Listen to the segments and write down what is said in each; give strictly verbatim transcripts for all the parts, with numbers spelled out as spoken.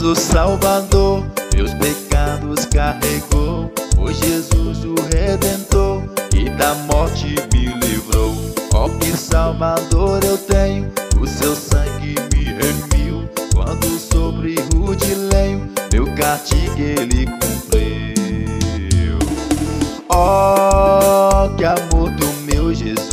o Salvador, meus pecados carregou. Foi Jesus o Redentor, e da morte me livrou. Ó, que Salvador eu tenho, o seu sangue me remiu. Quando sobre rude lenho, meu castigo ele cumpriu. Ó, que amor do meu Jesus,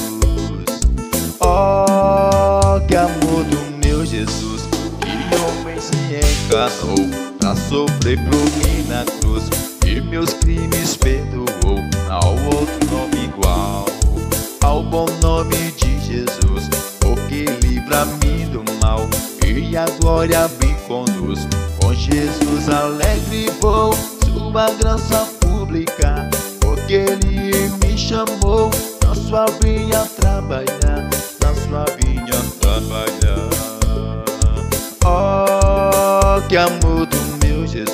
ó, que amor do meu Jesus. Que homem se encarnou pra sofrer por mim na cruz, e meus crimes perdoou. Ao outro nome igual ao bom nome de Jesus, porque livra-me do mal e a glória me conduz. Com Jesus alegre vou, sua graça publicar, porque ele me chamou na sua vinha trabalhar, na sua vinha trabalhar. Oh, que amor do meu Jesus,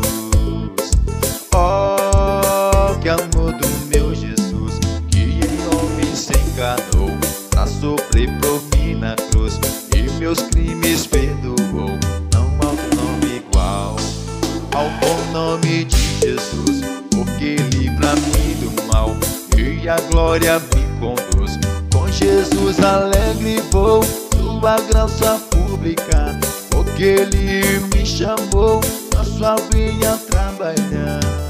oh, que amor do meu Jesus, que em homem se encarnou pra sofrer por mim na cruz, e meus crimes perdoou. Não há outro nome igual ao bom nome de Jesus, porque livra-me do mal e a glória me conduz. Com Jesus alegre vou, sua graça publicar, porque ele me chamou na sua vinha trabalhar.